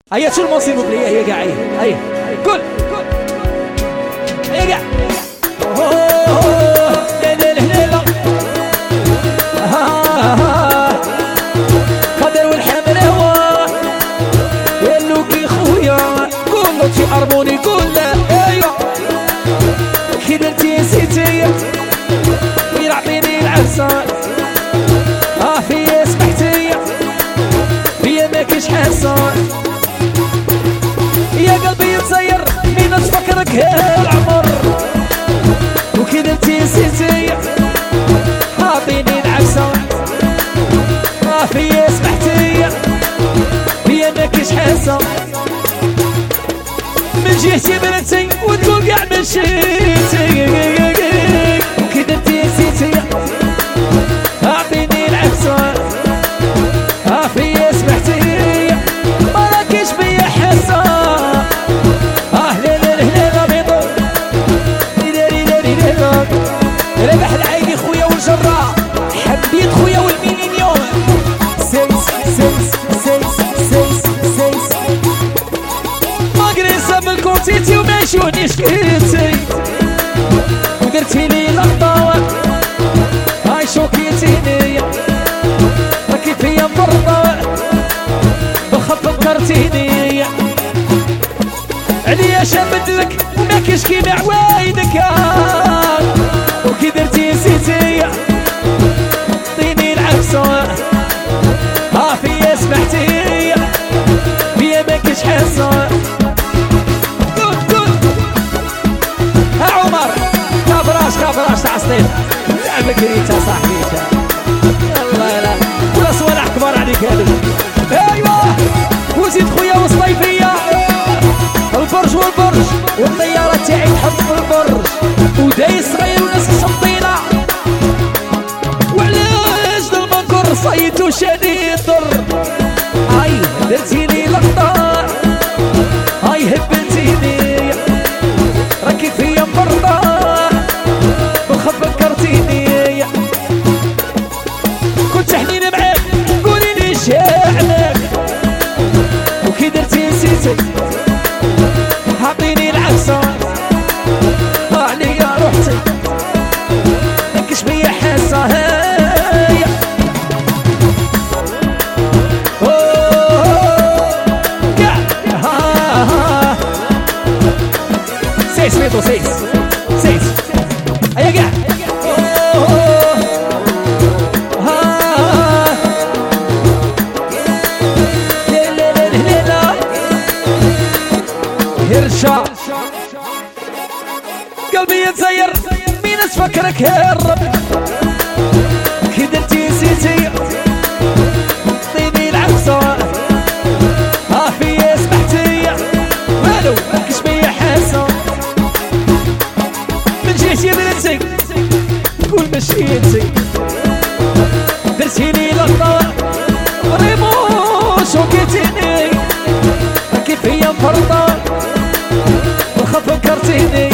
هيا شو المصير بلي هيا قاع هيا قول هيا قاع قدر والحمل هو قالو كي خويا قولو تي ارموني قول له ايوا كي درتي نسيتي ويعطيني العفسان فيا سمحتي فيا ماكش حسان يا قلبي يتزير مين تفكرك هالعمر وكي درتي نسيتي عطيني العفسة فيا سمحتي فيا ماكش حاسة من جهتي بنتي وتقول قاع مشيتي وكي درتي نسيتي عطيني العفسة فيا سمحتي ما راكيش بيا حاسة ربح العيني خويا والجراح حبيت خويا والميلينيوم سيس سيس سيس سيس سيس ما قريسة بالكونتيتي وماشوني شكيتي ودرتي لي لقطة هاي شوكيتيني راكي فيا مفرطة بخف فكرتيني عليا شابدلك وماكش كيما عوايدك وكي درتي نسيتي عطيني العفسة فيا سمحتي فيا ماكش حاسة قول عمر كبراش تاع سطيل لعبك ريتا صاحبي يلا لا ولا صوالح كبار عليك هذوك ايوا وزيد خويا وصيفية البرج والطيارة تاعي تحط في البرج وداي صغير وناس الشمطينة وعلاش المنكر صيدو شادي الضر هاي درتيني لقطة هاي هبلتيني راكي فيا مفرطة بالخف فكرتيني كنت حنين معاك قولي لي شاعلك وكي درتي نسيتي عطيني العفسة عليا روحتي ماكش بيا حاسة هيا سيس ميتو سيس هيا قاع يرجع قلبي يتزير مين تفكرك هالرب كي درتي نسيتي عطيني العفسة فيا سمحتي والو ماكش بيا حاسة من جهتي بنتي قول مشيتي درتيني لقطة ريموش وكيتيني راكي فيا مفرطة وخف فكرتيني